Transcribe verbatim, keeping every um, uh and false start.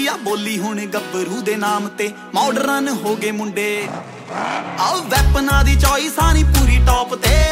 ਆ ਬੋਲੀ ਹੁਣ ਗੱਭਰੂ ਦੇ ਨਾਮ ਤੇ ਮਾਡਰਨ ਹੋ ਗਏ ਮੁੰਡੇ। ਆ ਵੈਪਨਾਂ ਦੀ ਚੋਇਸ ਆ ਨੀ ਪੂਰੀ ਟੌਪ ਤੇ